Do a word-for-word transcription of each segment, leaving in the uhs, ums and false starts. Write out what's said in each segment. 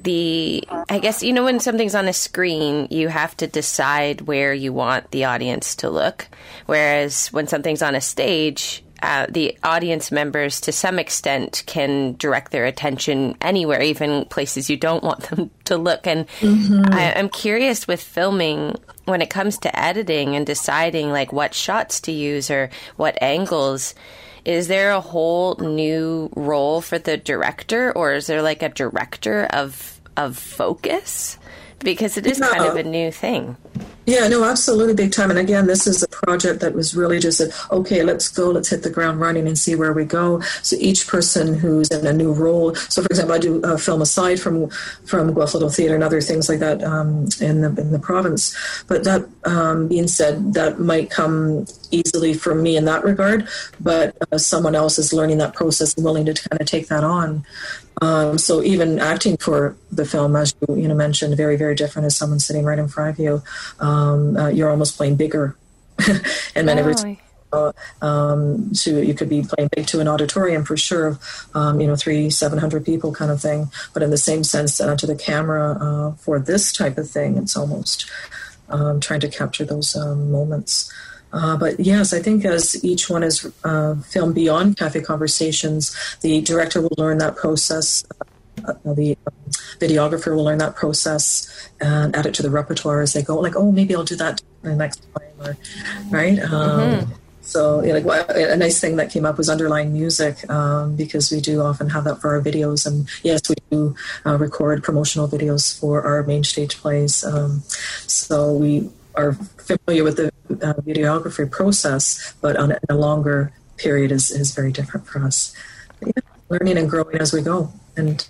the, I guess, you know, when something's on a screen, you have to decide where you want the audience to look. Whereas when something's on a stage, uh, the audience members, to some extent, can direct their attention anywhere, even places you don't want them to look. And mm-hmm. I, I'm curious with filming, when it comes to editing and deciding like what shots to use or what angles, is there a whole new role for the director, or is there like a director of of focus? Because it is yeah. kind of a new thing. Yeah, no, absolutely, big time. And again, this is a project that was really just a, okay, let's go, let's hit the ground running and see where we go. So each person who's in a new role. So, for example, I do uh, film aside from from Guelph Little Theatre and other things like that um, in the in the province. But that um, being said, that might come easily for me in that regard. But uh, someone else is learning that process and willing to kind of take that on. Um, so even acting for the film, as you, you know, mentioned, very, very different as someone sitting right in front of you. Um, uh, you're almost playing bigger in many ways. Uh, um, so you could be playing big to an auditorium for sure, um, you know, three, seven hundred people kind of thing. But in the same sense, uh, to the camera uh, for this type of thing, it's almost um, trying to capture those um, moments. Uh, but yes, I think as each one is uh, filmed beyond Cafe Conversations, the director will learn that process. Uh, the um, videographer will learn that process and add it to the repertoire as they go. Like, oh, maybe I'll do that the next time, or right. Um, mm-hmm. So, yeah, like well, a nice thing that came up was underlying music, um, because we do often have that for our videos. And yes, we do uh, record promotional videos for our main stage plays. Um, so we are familiar with the uh, videography process, but on a, a longer period is, is very different for us. But yeah, learning and growing as we go. And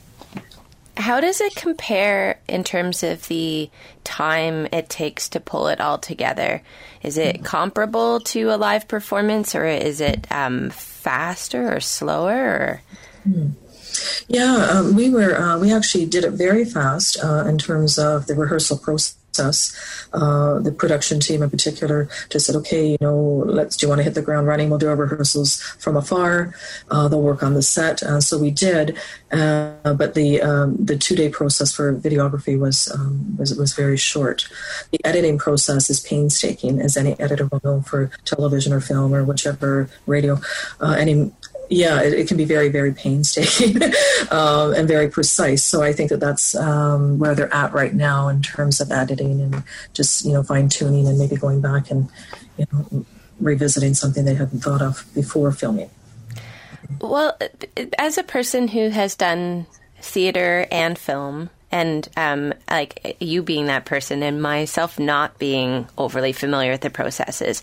how does it compare in terms of the time it takes to pull it all together? Is it comparable to a live performance, or is it um, faster or slower? Or? Yeah, um, we were uh, we actually did it very fast uh, in terms of the rehearsal process. Uh, the production team in particular just said, okay, you know, let's, do you want to hit the ground running? We'll do our rehearsals from afar. Uh, they'll work on the set. Uh, so we did. Uh, but the um, the two-day process for videography was, um, was was very short. The editing process is painstaking, as any editor will know, for television or film or whichever radio. Uh, any Yeah, it, it can be very, very painstaking um, and very precise. So I think that that's um, where they're at right now in terms of editing and just, you know, fine tuning and maybe going back and, you know, revisiting something they hadn't thought of before filming. Well, as a person who has done theater and film, and um, like you being that person and myself not being overly familiar with the processes,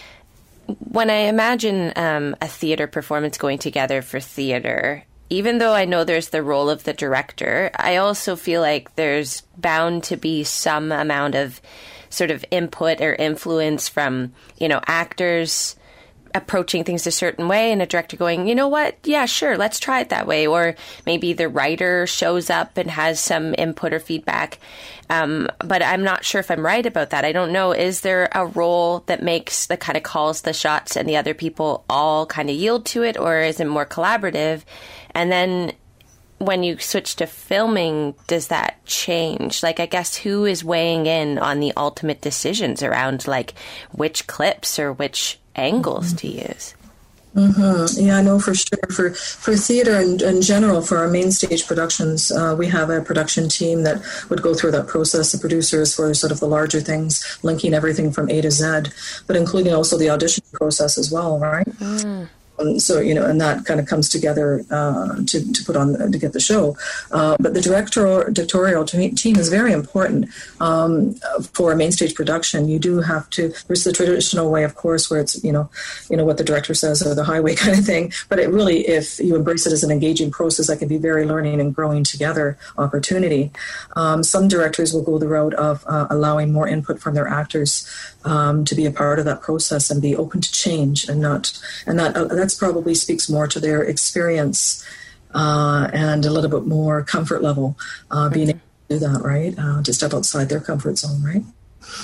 when I imagine um, a theater performance going together for theater, even though I know there's the role of the director, I also feel like there's bound to be some amount of sort of input or influence from, you know, actors approaching things a certain way and a director going, you know what, yeah, sure, let's try it that way. Or maybe the writer shows up and has some input or feedback. Um, but I'm not sure if I'm right about that. I don't know. Is there a role that makes the kind of calls the shots and the other people all kind of yield to it, or is it more collaborative? And then when you switch to filming, does that change? Like, I guess who is weighing in on the ultimate decisions around like which clips or which angles to use? Mm-hmm. Yeah, I know for sure. For for theater in, in general, for our main stage productions, uh, we have a production team that would go through that process. The producers for sort of the larger things, linking everything from A to Z, but including also the audition process as well, right? Mm. Um, so, you know, and that kind of comes together uh, to, to put on, to get the show. Uh, but the director, directorial team is very important um, for a main stage production. You do have to, there's the traditional way, of course, where it's, you know, you know what the director says or the highway kind of thing. But it really, if you embrace it as an engaging process, that can be very learning and growing together opportunity. Um, some directors will go the route of uh, allowing more input from their actors um, to be a part of that process and be open to change and not, and not, uh, that's probably speaks more to their experience uh, and a little bit more comfort level, uh, being able to do that, right? Uh, to step outside their comfort zone, right?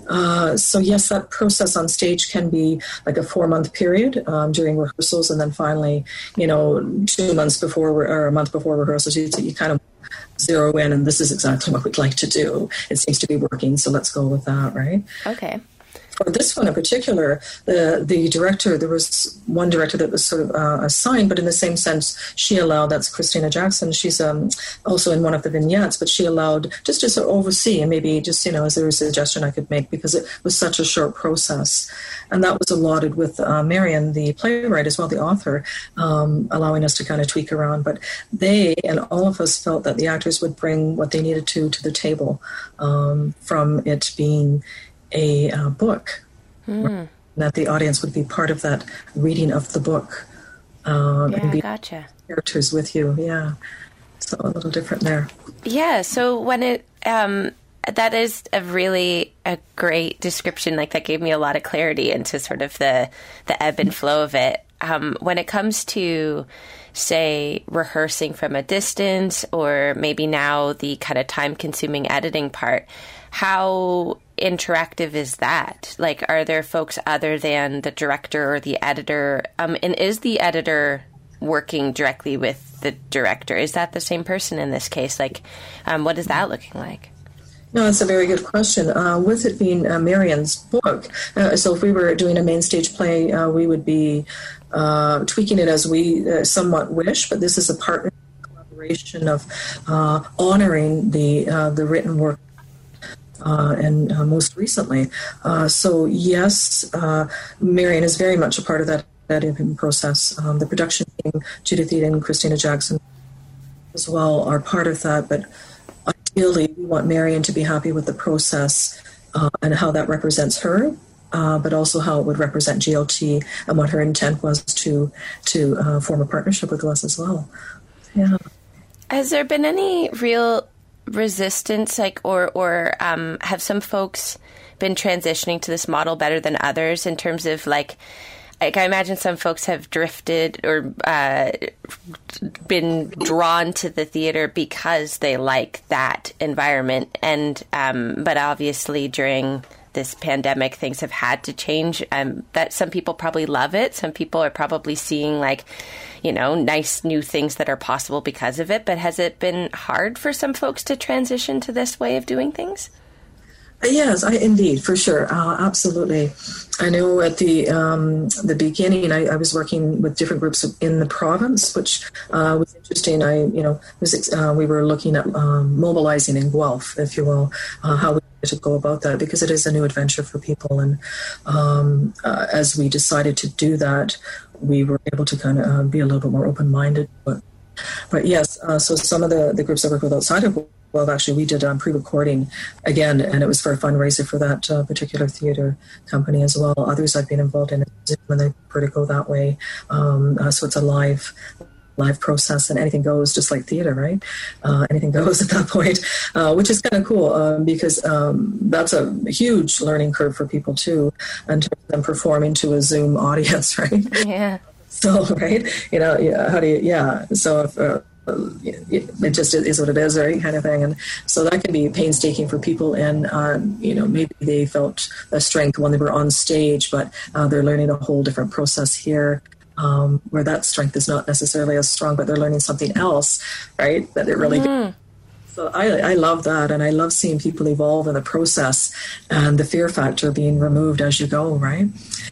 Uh, so yes, that process on stage can be like a four-month period um, during rehearsals, and then finally, you know, two months before or a month before rehearsals, you, you kind of zero in, and this is exactly what we'd like to do. It seems to be working, so let's go with that, right? Okay. For this one in particular, the the director, there was one director that was sort of uh, assigned, but in the same sense, she allowed, that's Christina Jackson, she's um, also in one of the vignettes, but she allowed just to sort of oversee, and maybe just, you know, as there was a suggestion I could make, because it was such a short process. And that was allotted with uh, Marion, the playwright, as well, the author, um, allowing us to kind of tweak around. But they and all of us felt that the actors would bring what they needed to to the table, um, from it being a uh, book, mm. that the audience would be part of that reading of the book. Um, yeah, and be gotcha. Characters with you, yeah. So a little different there. Yeah, so when it, um, that is a really a great description. Like, that gave me a lot of clarity into sort of the, the ebb and flow of it. Um, when it comes to, say, rehearsing from a distance, or maybe now the kind of time-consuming editing part, how interactive is that? Like, are there folks other than the director or the editor? Um, and is the editor working directly with the director? Is that the same person in this case? Like, um, what is that looking like? No, that's a very good question. Uh, with it being uh, Marion's book, uh, so if we were doing a main stage play, uh, we would be uh, tweaking it as we uh, somewhat wish, but this is a partner collaboration of uh, honoring the uh, the written work. Uh, and uh, most recently. Uh, so, yes, uh, Marion is very much a part of that editing process. Um, the production team, Judith Eden and Christina Jackson as well, are part of that. But ideally, we want Marion to be happy with the process uh, and how that represents her, uh, but also how it would represent G L T and what her intent was to, to uh, form a partnership with us as well. Yeah. Has there been any real resistance, like, or or um, have some folks been transitioning to this model better than others in terms of, like, like I imagine some folks have drifted or uh, been drawn to the theater because they like that environment, and um, but obviously during this pandemic, things have had to change. Um, that some people probably love it. Some people are probably seeing, like, you know, nice new things that are possible because of it. But has it been hard for some folks to transition to this way of doing things? Yes, I, indeed, for sure. Uh, absolutely. I know at the um, the beginning, I, I was working with different groups in the province, which uh, was interesting. I, you know, was, uh, we were looking at um, mobilizing in Guelph, if you will, uh, how we to go about that, because it is a new adventure for people. And um, uh, as we decided to do that, we were able to kind of uh, be a little bit more open-minded. But, but yes, uh, so some of the, the groups I work with outside of Well, actually, we did um, pre-recording again, and it was for a fundraiser for that uh, particular theater company as well. Others I've been involved in when they prefer to go that way. Um, uh, so it's a live live process, and anything goes, just like theater, right? Uh, anything goes at that point, uh, which is kind of cool um, because um, that's a huge learning curve for people too, in terms of them performing to a Zoom audience, right? Yeah. So, right, you know, yeah, how do you, yeah. So if uh, it just is what it is, right, kind of thing. And so that can be painstaking for people, and um, you know, maybe they felt a strength when they were on stage, but uh, they're learning a whole different process here, um, where that strength is not necessarily as strong, but they're learning something else, right, that it really mm. So I, I love that, and I love seeing people evolve in the process and the fear factor being removed as you go, right?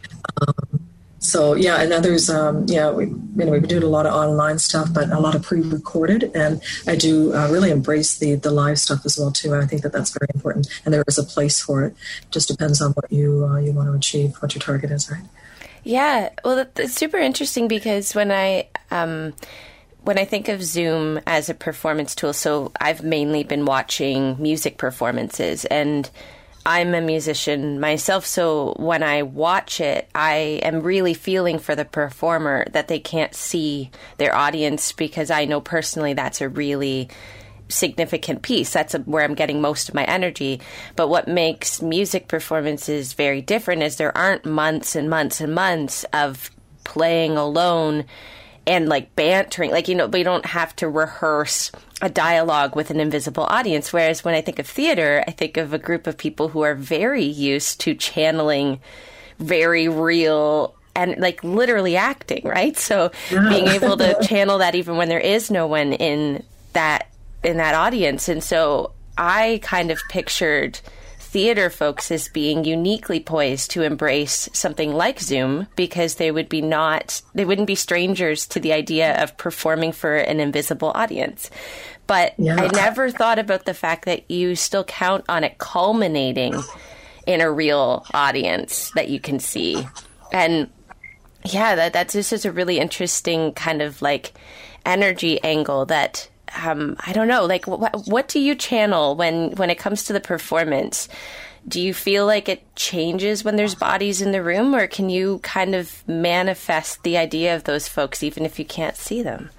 Um, So, yeah, and others, um, yeah, we, you know, we've been doing a lot of online stuff, but a lot of pre-recorded, and I do uh, really embrace the, the live stuff as well, too. I think that that's very important, and there is a place for it. It just depends on what you uh, you want to achieve, what your target is, right? Yeah, well, it's super interesting because when I... Um, When I think of Zoom as a performance tool, so I've mainly been watching music performances, and I'm a musician myself, so when I watch it, I am really feeling for the performer that they can't see their audience, because I know personally that's a really significant piece. That's a, where I'm getting most of my energy. But what makes music performances very different is there aren't months and months and months of playing alone and like bantering, like, you know, we don't have to rehearse a dialogue with an invisible audience. Whereas when I think of theater, I think of a group of people who are very used to channeling very real and like literally acting, right? So yeah. being able to channel that even when there is no one in that in that audience. And so I kind of pictured theater folks as being uniquely poised to embrace something like Zoom, because they would be not, they wouldn't be strangers to the idea of performing for an invisible audience. But yeah. I never thought about the fact that you still count on it culminating in a real audience that you can see. And yeah, that that's just is a really interesting kind of like energy angle that Um, I don't know, like, wh- what do you channel when, when it comes to the performance? Do you feel like it changes when there's bodies in the room, or can you kind of manifest the idea of those folks even if you can't see them?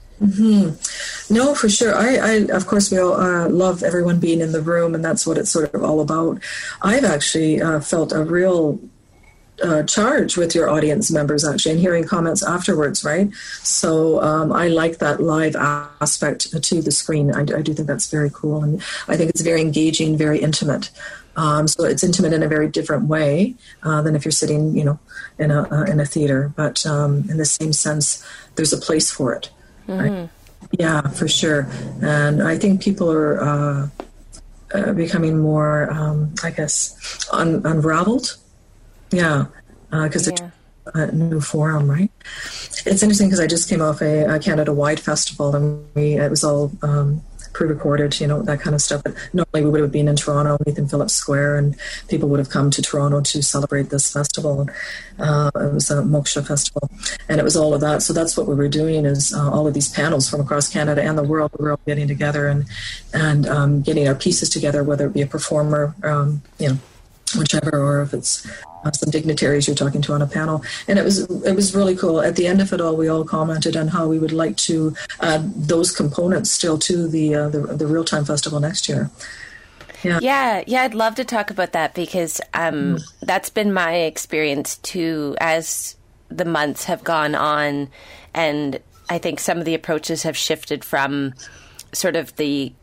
Mm-hmm. No, for sure. I, I, of course, we all uh, love everyone being in the room, and that's what it's sort of all about. I've actually uh, felt a real Uh, charge with your audience members, actually, and hearing comments afterwards, right? So um, I like that live aspect to the screen. I, I do think that's very cool, and I think it's very engaging, very intimate. Um, so it's intimate in a very different way uh, than if you're sitting, you know, in a uh, in a theater. But um, in the same sense, there's a place for it, mm-hmm. right? Yeah, for sure. And I think people are uh, uh, becoming more, um, I guess, un- unraveled. Yeah, because uh, yeah. it's a new forum, right? It's interesting because I just came off a, a Canada-wide festival, and we it was all um, pre-recorded, you know, that kind of stuff. But normally we would have been in Toronto, Nathan Phillips Square, and people would have come to Toronto to celebrate this festival. Uh, it was a Moksha festival, and it was all of that. So that's what we were doing, is uh, all of these panels from across Canada and the world. We were all getting together and and um, getting our pieces together, whether it be a performer, um, you know, whichever, or if it's uh, some dignitaries you're talking to on a panel. And it was it was really cool. At the end of it all, we all commented on how we would like to add those components still to the uh, the, the Real Time Festival next year. Yeah. yeah, yeah, I'd love to talk about that, because um, mm. that's been my experience too as the months have gone on. And I think some of the approaches have shifted from sort of the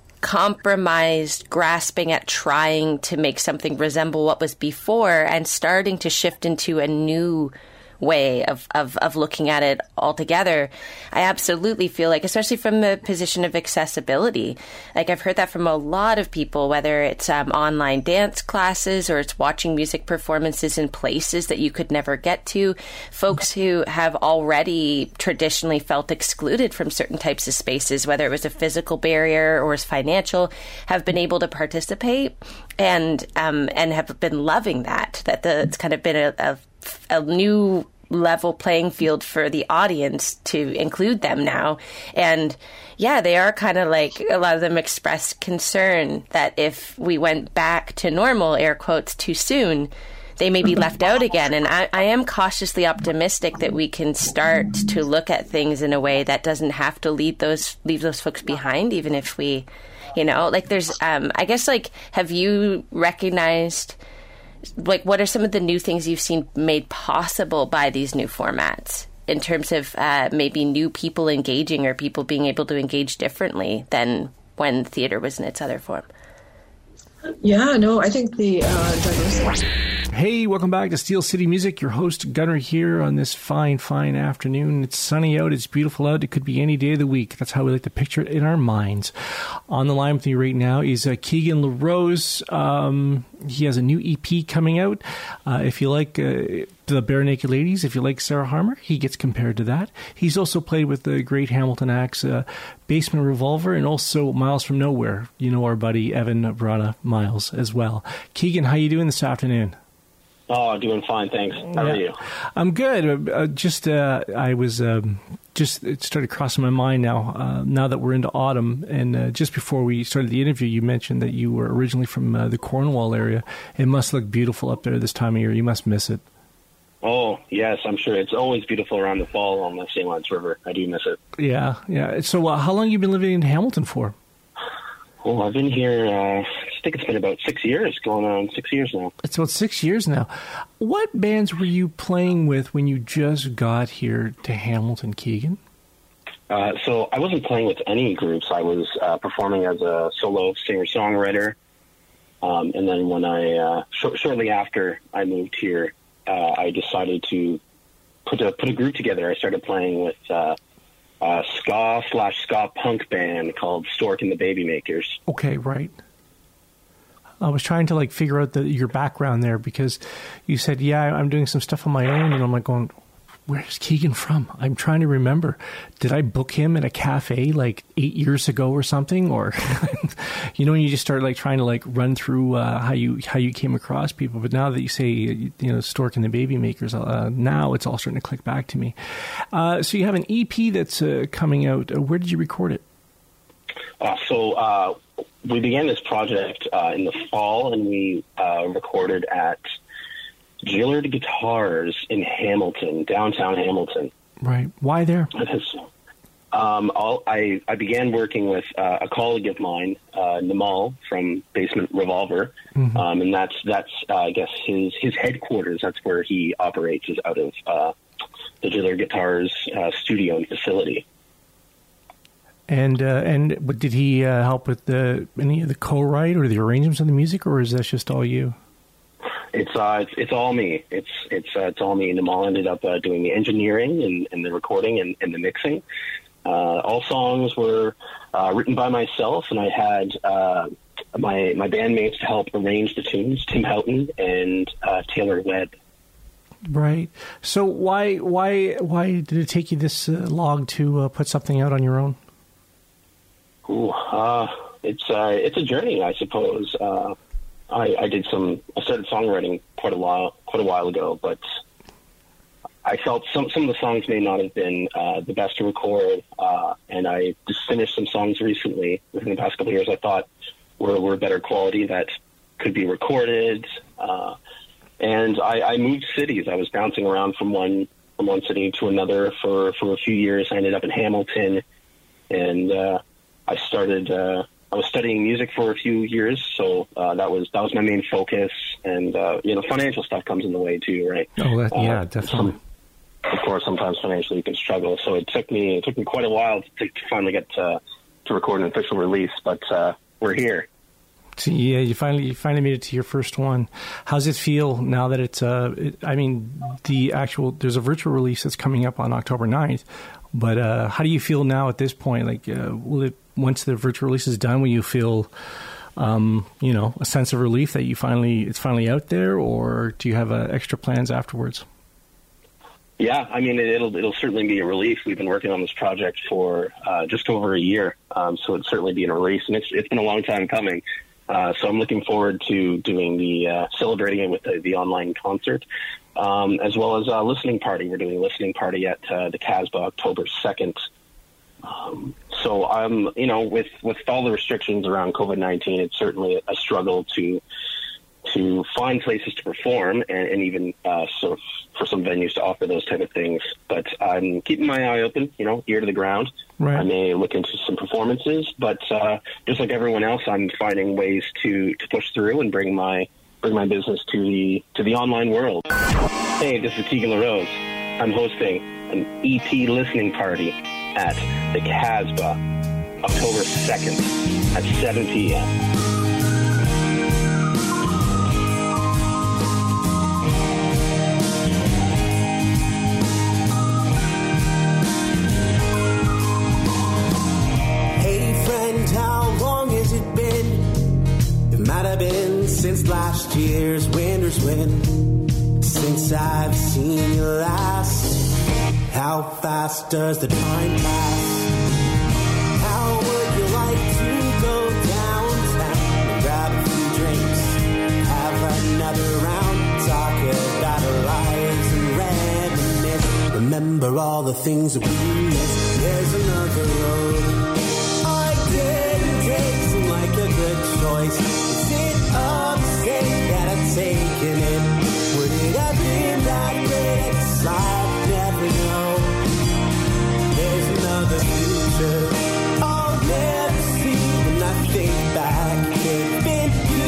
compromised grasping at trying to make something resemble what was before, and starting to shift into a new way of, of, of looking at it altogether. I absolutely feel like, especially from the position of accessibility, like I've heard that from a lot of people, whether it's um, online dance classes or it's watching music performances in places that you could never get to. Folks who have already traditionally felt excluded from certain types of spaces, whether it was a physical barrier or was financial, have been able to participate and um, and have been loving that, that the, it's kind of been a, a a new level playing field for the audience to include them now. And yeah, they are kind of like, a lot of them express concern that if we went back to normal, air quotes, too soon, they may be left out again. And I, I am cautiously optimistic that we can start to look at things in a way that doesn't have to lead those, leave those folks behind, even if we, you know, like there's, um, I guess, like, have you recognized, like, what are some of the new things you've seen made possible by these new formats in terms of uh, maybe new people engaging, or people being able to engage differently than when theater was in its other form? Yeah, no, I think the uh, diversity. Hey, welcome back to Steel City Music. Your host, Gunnar, here on this fine, fine afternoon. It's sunny out. It's beautiful out. It could be any day of the week. That's how we like to picture it in our minds. On the line with me right now is uh, Keegan LaRose. Um, he has a new E P coming out. Uh, if you like uh, the Bare Naked Ladies, if you like Sarah Harmer, he gets compared to that. He's also played with the great Hamilton acts, uh, Basement Revolver, and also Miles from Nowhere. You know our buddy Evan Brana Miles as well. Keegan, how you doing this afternoon? Oh, doing fine, thanks. How yeah. are you? I'm good. Uh, just, uh, I was, um, just, it started crossing my mind now, uh, now that we're into autumn. And uh, just before we started the interview, you mentioned that you were originally from uh, the Cornwall area. It must look beautiful up there this time of year. You must miss it. Oh, yes, I'm sure. It's always beautiful around the fall on the Saint Lawrence River. I do miss it. Yeah, yeah. So uh, how long have you been living in Hamilton for? Oh, I've been here uh, I think it's been about six years, going on six years now. It's about six years now. What bands were you playing with when you just got here to Hamilton, Keegan? Uh, so I wasn't playing with any groups. I was uh, performing as a solo singer-songwriter. Um, and then when I, uh, sh- shortly after I moved here, uh, I decided to put a, put a group together. I started playing with uh, a ska slash ska punk band called Stork and the Babymakers. Okay, right. I was trying to like figure out the, your background there because you said, yeah, I'm doing some stuff on my own. And I'm like going, where's Keegan from? I'm trying to remember. Did I book him at a cafe like eight years ago or something? Or, you know, when you just start like trying to like run through uh, how you how you came across people. But now that you say, you know, Stork and the Babymakers, uh, now it's all starting to click back to me. Uh, so you have an E P that's uh, coming out. Uh, where did you record it? Uh, so uh, we began this project uh, in the fall, and we uh, recorded at Gillard Guitars in Hamilton, downtown Hamilton. Right. Why there? Um, all, I, I began working with uh, a colleague of mine, uh, Namal from Basement Revolver, mm-hmm. um, and that's that's uh, I guess his his headquarters. That's where he operates, is out of uh, the Gillard Guitars uh, studio and facility. And uh, and did he uh, help with the any of the co-write or the arrangements of the music, or is that just all you? It's uh, it's, it's all me. It's it's uh, it's all me. Namal ended up uh, doing the engineering and, and the recording and, and the mixing. Uh, all songs were uh, written by myself, and I had uh, my my bandmates to help arrange the tunes, Tim Houghton and uh, Taylor Webb. Right. So why why why did it take you this uh, long to uh, put something out on your own? Ooh, uh, it's uh, it's a journey, I suppose. Uh, I, I did some. I started songwriting quite a while, quite a while ago, but I felt some some of the songs may not have been uh, the best to record, uh, and I just finished some songs recently within the past couple of years. I thought were were better quality that could be recorded, uh, and I, I moved cities. I was bouncing around from one from one city to another for, for a few years. I ended up in Hamilton, and uh, I started. Uh, I was studying music for a few years, so uh, that was that was my main focus. And uh, you know, financial stuff comes in the way too, right? Oh, that, uh, yeah, definitely. Some, of course, sometimes financially you can struggle. So it took me it took me quite a while to, to finally get to, to record an official release, but uh, we're here. So, yeah, you finally you finally made it to your first one. How's it feel now that it's? Uh, it, I mean, the actual there's a virtual release that's coming up on October ninth. But uh, how do you feel now at this point? Like, uh, will it once the virtual release is done, will you feel, um, you know, a sense of relief that you finally it's finally out there, or do you have uh, extra plans afterwards? Yeah, I mean, it'll it'll certainly be a relief. We've been working on this project for uh, just over a year, um, so it'll certainly be a release, and it's it's been a long time coming. Uh, so I'm looking forward to doing the uh, celebrating it with the, the online concert, um, as well as a listening party. We're doing a listening party at uh, the Casbah October second. Um, so I'm, you know, with, with all the restrictions around COVID nineteen, it's certainly a struggle to to find places to perform, and, and even uh, sort of for some venues to offer those type of things. But I'm keeping my eye open, you know, ear to the ground. Right. I may look into some performances, but uh, just like everyone else, I'm finding ways to, to push through and bring my bring my business to the to the online world. Hey, this is Keegan LaRose. I'm hosting an E P listening party at the Casbah, October second at seven p.m. Might have been since last year's winter's wind, since I've seen you last. How fast does the time pass? How would you like to go downtown and grab a few drinks, have another round, talk about our lives and reminisce, remember all the things that we missed? There's another road I didn't take, seem like a good choice. A mistake that I'd taken it. Would it have been that great? I'd never know. There's another future I'll never see when I think back. It's been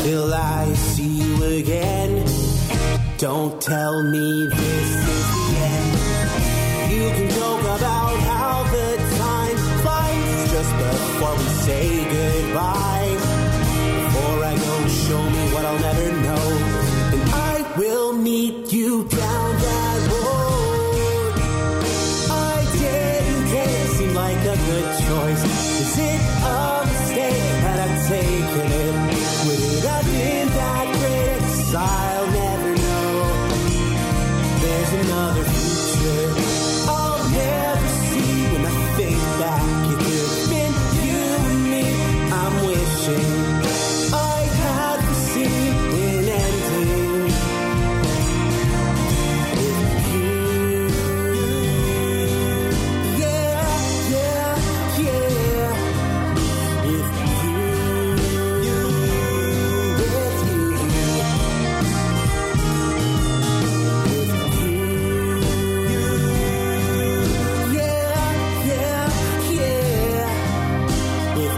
till I see you again. Don't tell me this is the end. You can joke about how the time flies just before we say goodbye. Before I go, show me what I'll never know, and I will meet you down that road. I didn't care, it seemed like a good choice. Is it a mistake had I taken it? Would it have been that great? 'Cause I'll never know. There's another future I'll never see. When I think back, it could have been you and me. I'm wishing I had foreseen an ending with you. Yeah, yeah, yeah. With you, with you, with you. Yeah, yeah, yeah. With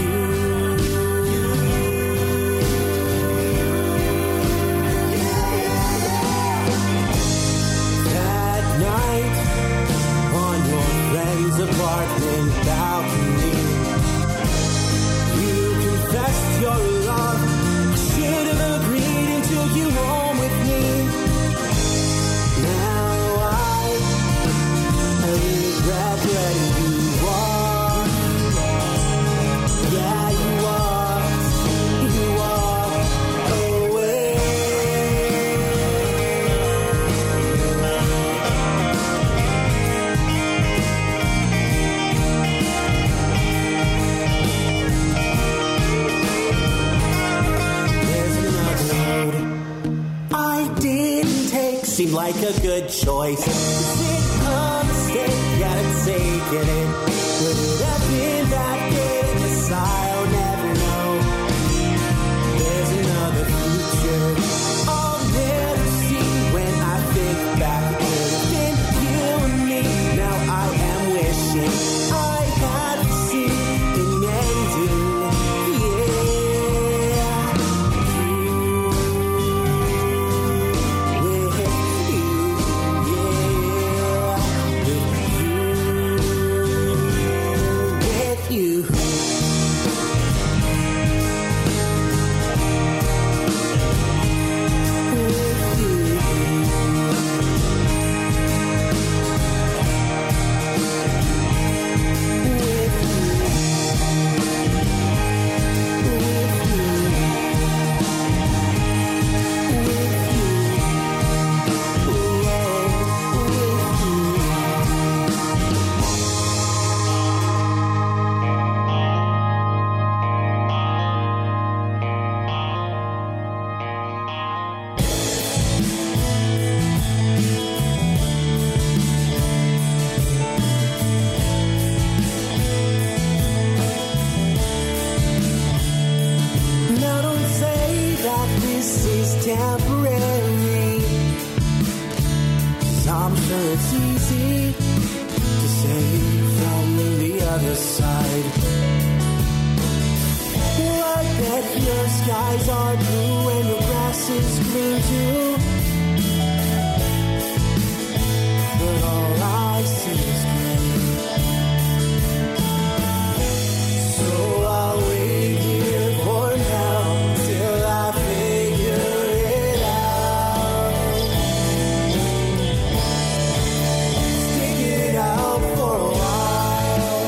that night on your friend's apartment balcony, you confessed your love. I should have agreed and took you home with me. Now I, I regret letting you walk. Yeah, you walked, you walked away. There's another road I didn't take. Seemed like a good choice. Is it a mistake? Gotta take it in. Would it have been that good? 'Cause I'll never know. There's another future I'll never see. When I think back, it could have been you and me. Now I am wishing I had seen an ending. Yeah, with you, yeah, with you, with you. Now don't say that this is temporary, 'cause I'm sure it's easy to say from the other side. Well, I bet your skies are blue and your grass is green too. But all I see is gray. So I'll wait here for now till I figure it out. Stick it out for a while.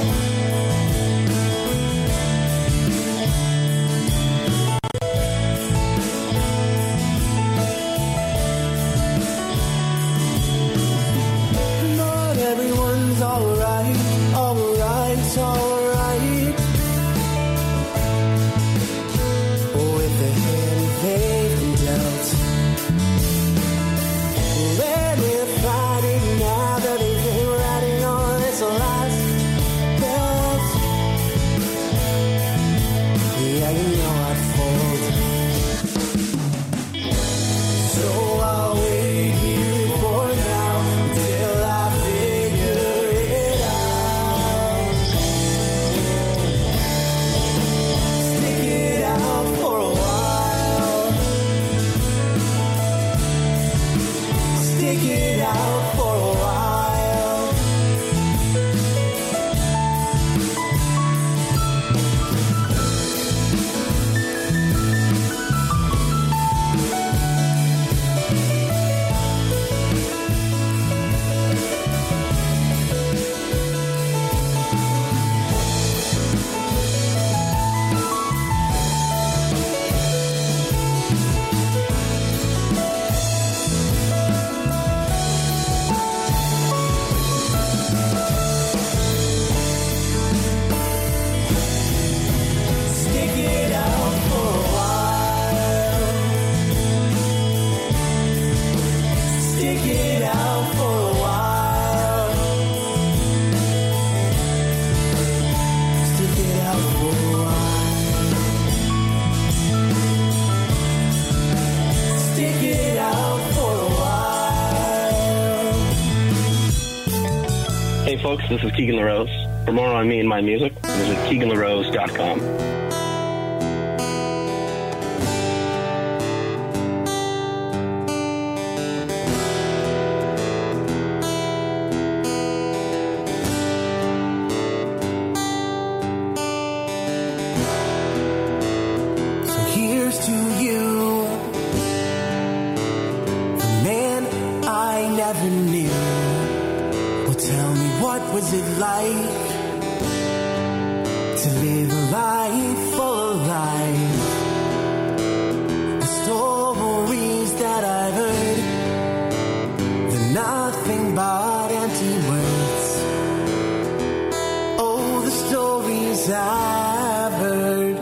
Hey, folks, this is Keegan LaRose. For more on me and my music, visit keegan larose dot com. Was it like to live a life full of life? The stories that I've heard, they're nothing but empty words. Oh, the stories I've heard.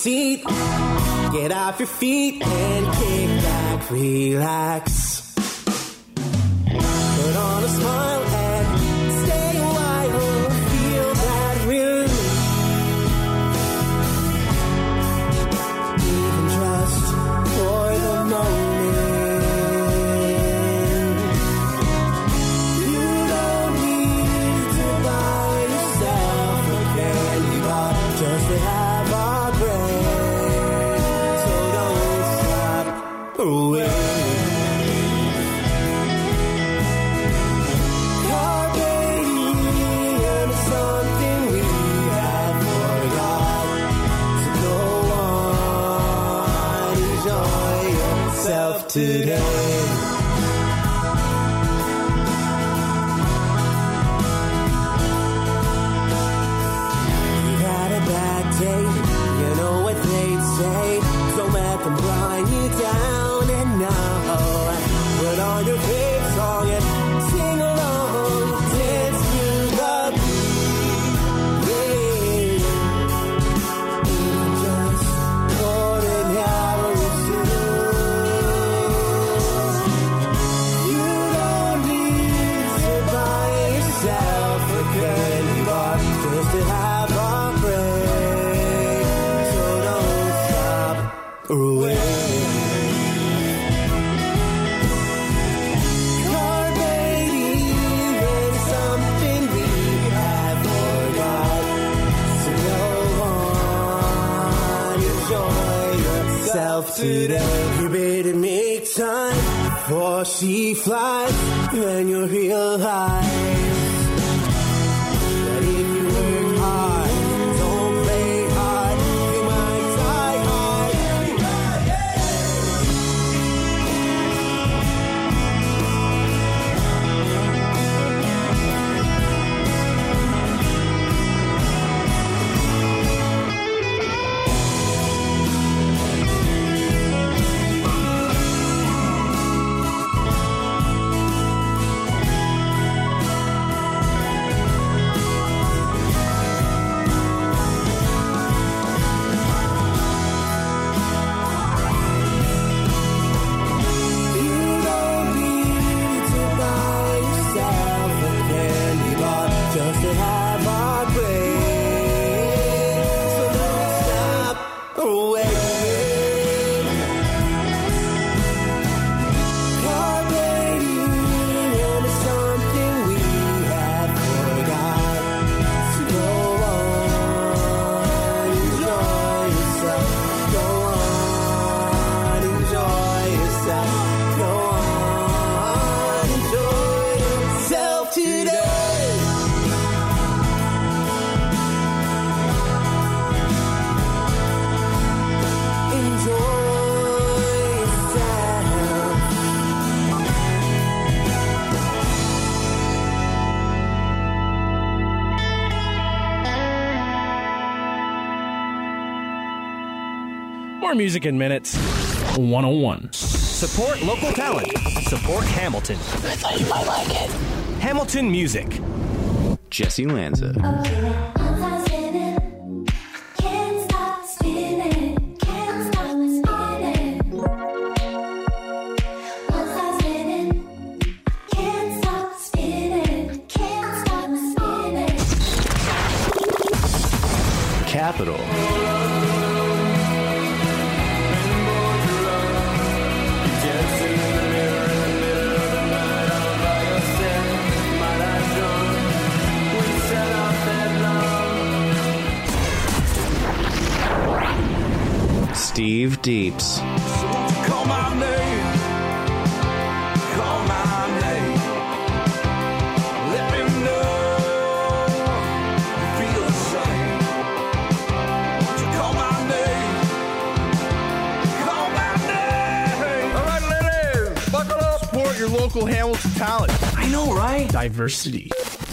seat. Get off your feet and kick back, relax. Put on a smile and stay a while. Feel that relief. Even just for the moment. You don't need to buy yourself a candy bar just to have a break. So don't stop waiting. Today. You had a bad day, you know what they'd say. Don't let them grind you down. And now, put on your favorite song and sing along. Dance to the beat. Yeah. Even just ordinary soon. To have a break, so don't stop waiting. Carpe diem, something we have forgot. So go on, enjoy yourself today. You better make time before she flies, then you'll realize. More music in minutes. one oh one. Support local talent. Support Hamilton. I thought you might like it. Hamilton Music. Jesse Lanza. Capital. Steve Deeps. Call my name. Call my name. Let me know you feel the same. So call my name. Call my name. All right, ladies, buckle up. Support your local Hamilton talent. I know, right? Diversity.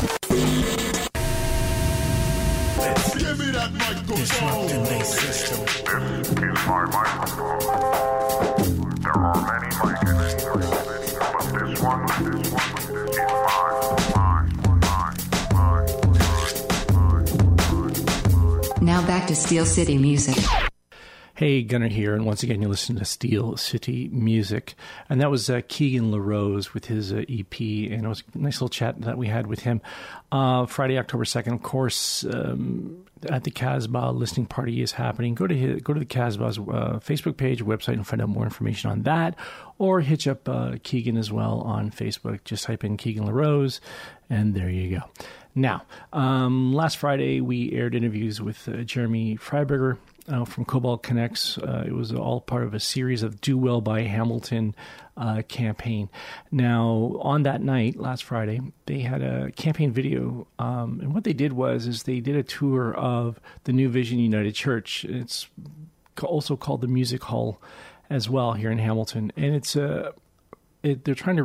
Give me that microphone. This is my microphone. There are many mic instruments, but this one, this one is mine, mine, mine, mine, mine, mine, mine. Now back to Steel City Music. Hey, Gunnar here, and once again, you listen to Steel City Music. And that was uh, Keegan LaRose with his uh, E P, and it was a nice little chat that we had with him. Uh, Friday, October second, of course, um, at the Casbah listening party is happening. Go to his, go to the Casbah's uh, Facebook page, website, and find out more information on that. Or hitch up uh, Keegan as well on Facebook. Just type in Keegan LaRose, and there you go. Now, um, last Friday, we aired interviews with uh, Jeremy Freiberger, Uh, from Cobalt Connects. Uh, it was all part of a series of Do Well by Hamilton uh, campaign. Now, on that night, last Friday, they had a campaign video, um, and what they did was is they did a tour of the New Vision United Church. It's also called the Music Hall as well here in Hamilton, and it's a it, they're trying to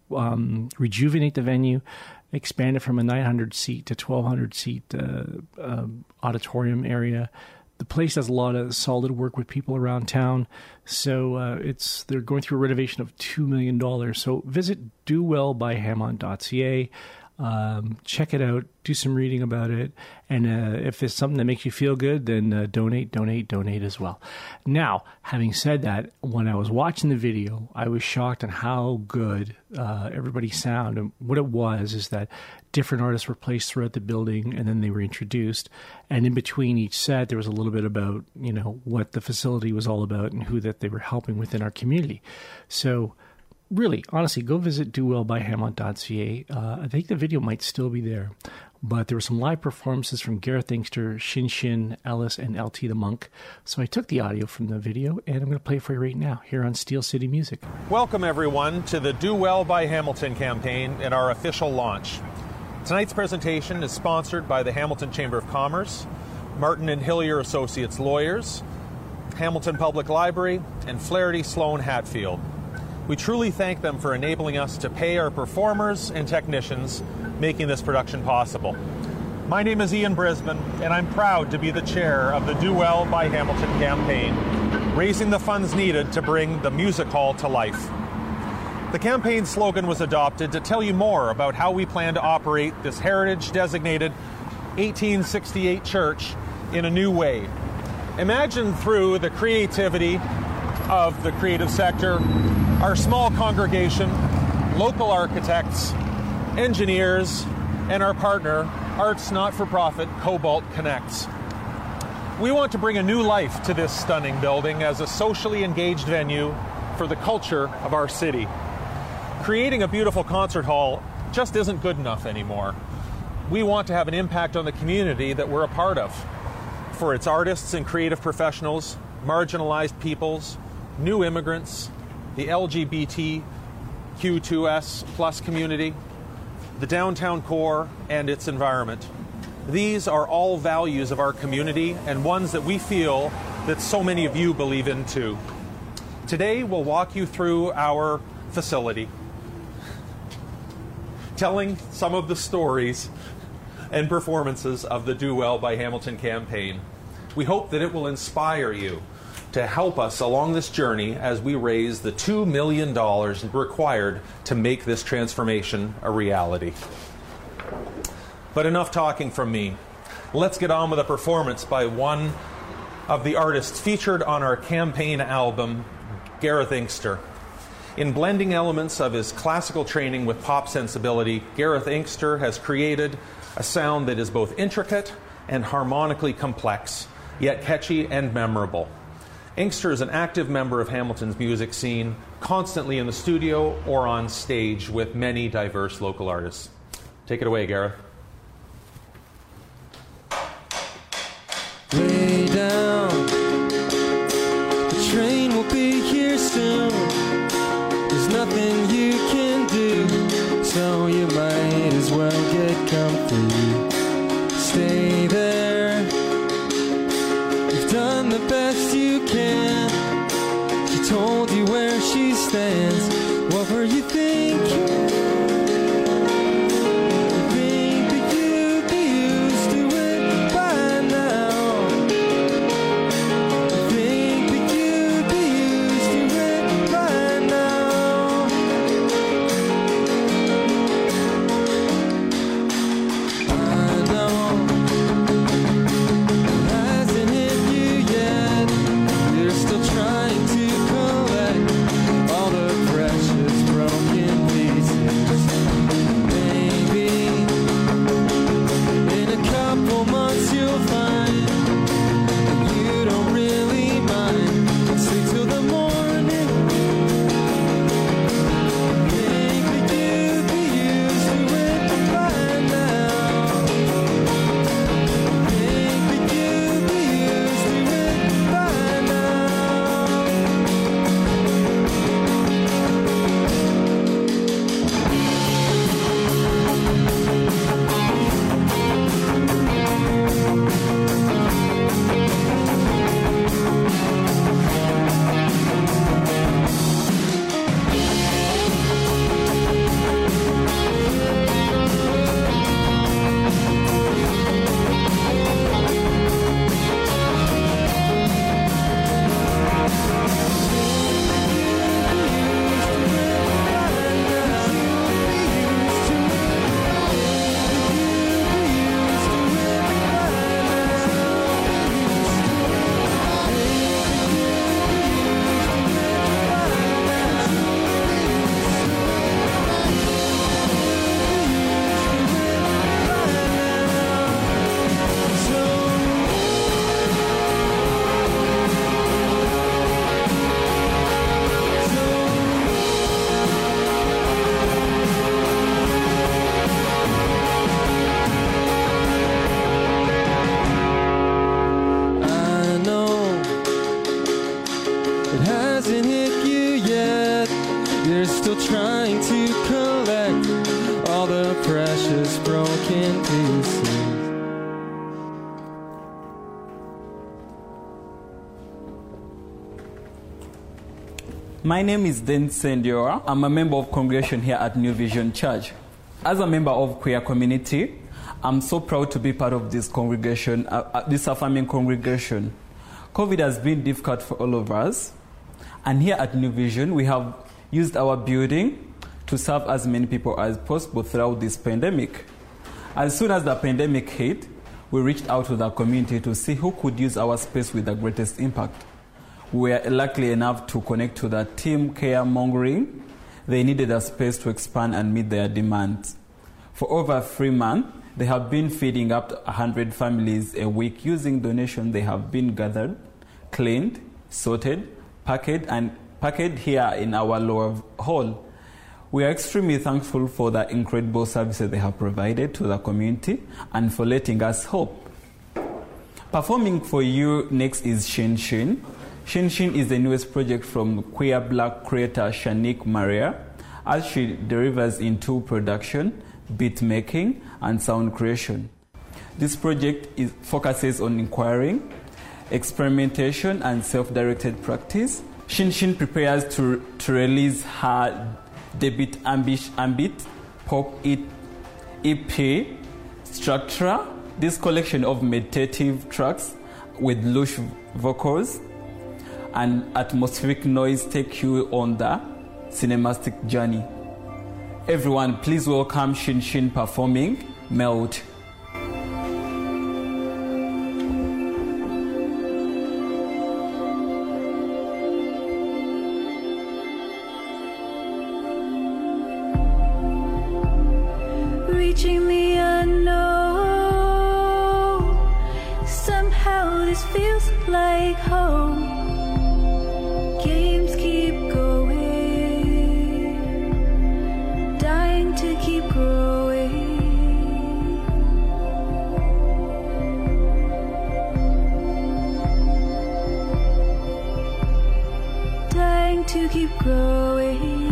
um, rejuvenate the venue, expand it from a nine hundred seat to twelve hundred seat uh, uh, auditorium area. The place does a lot of solid work with people around town, so uh, it's they're going through a renovation of two million dollars. So visit do well by hamont dot c a, um, check it out, do some reading about it, and uh, if it's something that makes you feel good, then uh, donate, donate, donate as well. Now, having said that, when I was watching the video, I was shocked on how good uh, everybody sounded. And what it was is that different artists were placed throughout the building, and then they were introduced. And in between each set, there was a little bit about, you know, what the facility was all about and who that they were helping within our community. So really, honestly, go visit do well by hamont dot c a. Uh, I think the video might still be there. But there were some live performances from Gareth Inkster, Shin Shin, Ellis, and L T the Monk. So I took the audio from the video, and I'm going to play it for you right now here on Steel City Music. Welcome, everyone, to the Do Well by Hamilton campaign and our official launch. Tonight's presentation is sponsored by the Hamilton Chamber of Commerce, Martin and Hillier Associates Lawyers, Hamilton Public Library, and Flaherty Sloan Hatfield. We truly thank them for enabling us to pay our performers and technicians, making this production possible. My name is Ian Brisbane, and I'm proud to be the chair of the Do Well by Hamilton campaign, raising the funds needed to bring the music hall to life. The campaign slogan was adopted to tell you more about how we plan to operate this heritage-designated eighteen sixty-eight church in a new way. Imagine through the creativity of the creative sector, our small congregation, local architects, engineers, and our partner, arts not-for-profit Cobalt Connects. We want to bring a new life to this stunning building as a socially engaged venue for the culture of our city. Creating a beautiful concert hall just isn't good enough anymore. We want to have an impact on the community that we're a part of, for its artists and creative professionals, marginalized peoples, new immigrants, the L G B T Q two S plus community, the downtown core, and its environment. These are all values of our community and ones that we feel that so many of you believe in too. Today, we'll walk you through our facility, telling some of the stories and performances of the Do Well by Hamilton campaign. We hope that it will inspire you to help us along this journey as we raise the two million dollars required to make this transformation a reality. But enough talking from me. Let's get on with a performance by one of the artists featured on our campaign album, Gareth Inkster. In blending elements of his classical training with pop sensibility, Gareth Inkster has created a sound that is both intricate and harmonically complex, yet catchy and memorable. Inkster is an active member of Hamilton's music scene, constantly in the studio or on stage with many diverse local artists. Take it away, Gareth. Lay down, the train will be here soon. There's nothing you can do, so you might as well get comfy. Stay there, you've done the best you can. She told you where she stands. What were you thinking? There's They're still trying to collect all the precious broken pieces. My name is Dan Sendiora. I'm a member of congregation here at New Vision Church. As a member of queer community, I'm so proud to be part of this congregation, uh, this affirming congregation. COVID has been difficult for all of us, and here at New Vision, we have used our building to serve as many people as possible throughout this pandemic. As soon as the pandemic hit, we reached out to the community to see who could use our space with the greatest impact. We were lucky enough to connect to the team Caremongering. They needed a space to expand and meet their demands. For over three months, they have been feeding up to one hundred families a week using donations they have been gathered, cleaned, sorted, packaged, and packaged here in our lower hall. We are extremely thankful for the incredible services they have provided to the community and for letting us hope. Performing for you next is Shin Shin. Shin Shin is the newest project from queer black creator Shanique Maria, as she delivers into production, beat making, and sound creation. This project is, focuses on inquiring, experimentation, and self-directed practice. Shin Shin prepares to, to release her debut ambit, ambit pop E P, Structure. This collection of meditative tracks with lush vocals and atmospheric noise take you on the cinematic journey. Everyone, please welcome Shin Shin performing Melt. Reaching the unknown, somehow this feels like home. Games keep going, dying to keep growing. Dying to keep growing.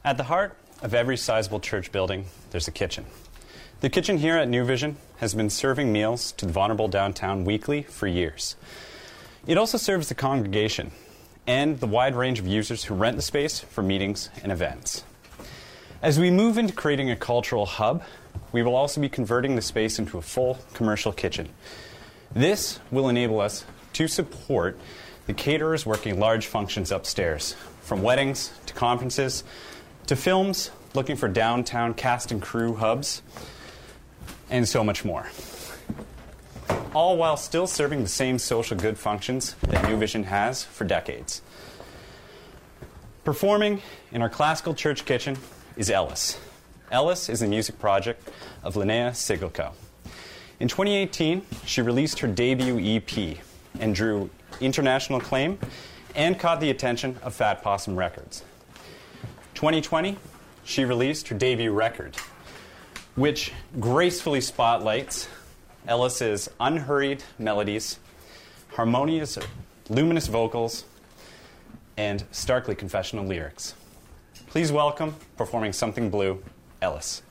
At the heart of every sizable church building, there's a kitchen. The kitchen here at New Vision has been serving meals to the vulnerable downtown weekly for years. It also serves the congregation and the wide range of users who rent the space for meetings and events. As we move into creating a cultural hub, we will also be converting the space into a full commercial kitchen. This will enable us to support the caterers working large functions upstairs, from weddings to conferences to films, looking for downtown cast and crew hubs, and so much more. All while still serving the same social good functions that New Vision has for decades. Performing in our classical church kitchen is Ellis. Ellis is a music project of Linnea Sigelko. In twenty eighteen, she released her debut E P and drew international acclaim and caught the attention of Fat Possum Records. twenty twenty, she released her debut record, which gracefully spotlights Ellis's unhurried melodies, harmonious, luminous vocals, and starkly confessional lyrics. Please welcome, performing Something Blue, Ellis.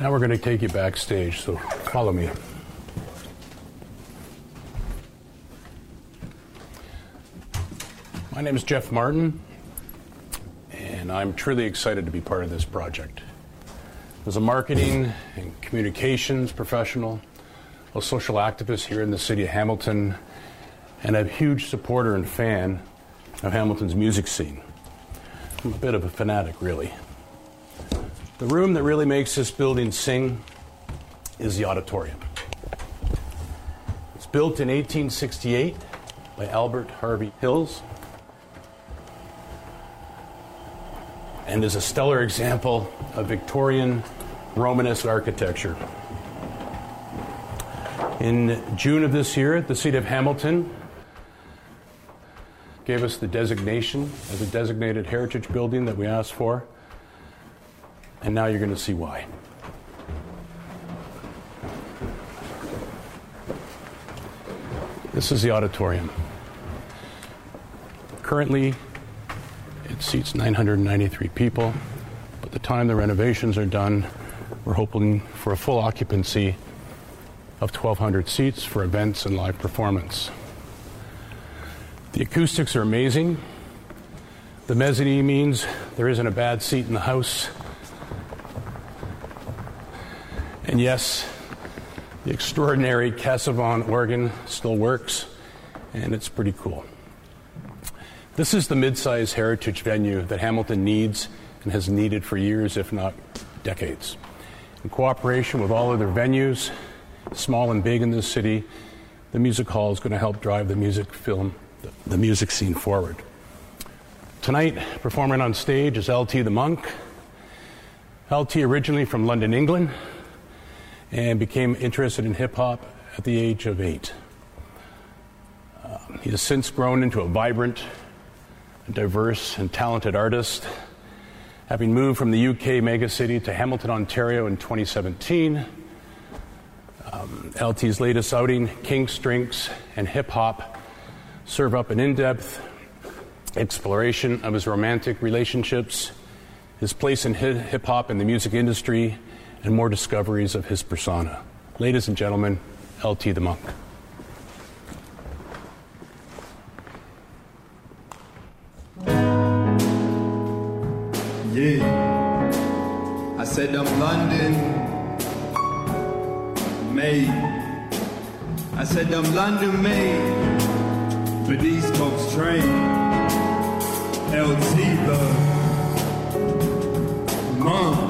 Now we're going to take you backstage, so follow me. My name is Jeff Martin, and I'm truly excited to be part of this project. As a marketing and communications professional, a social activist here in the city of Hamilton, and a huge supporter and fan of Hamilton's music scene. I'm a bit of a fanatic, really. The room that really makes this building sing is the auditorium. It's built in eighteen sixty-eight by Albert Harvey Hills and is a stellar example of Victorian Romanesque architecture. In June of this year, the City of Hamilton gave us the designation as a designated heritage building that we asked for, and now you're going to see why. This is the auditorium. Currently, it seats nine hundred ninety-three people. By the time the renovations are done, we're hoping for a full occupancy of twelve hundred seats for events and live performance. The acoustics are amazing. The mezzanine means there isn't a bad seat in the house. And yes, the extraordinary Cassavant organ still works, and it's pretty cool. This is the mid-size heritage venue that Hamilton needs and has needed for years, if not decades. In cooperation with all other venues, small and big in this city, the music hall is going to help drive the music film, the, the music scene forward. Tonight, performing on stage is L T the Monk. L T originally from London, England, and became interested in hip-hop at the age of eight. Um, he has since grown into a vibrant, diverse, and talented artist, having moved from the U K megacity to Hamilton, Ontario in twenty seventeen. Um, L T's latest outing, Kinks, Drinks, and Hip Hop, serve up an in-depth exploration of his romantic relationships, his place in hip hop and the music industry, and more discoveries of his persona. Ladies and gentlemen, L T the Monk. Yeah, I said I'm London made. I said I'm London made, but East Coast train. L T the Monk.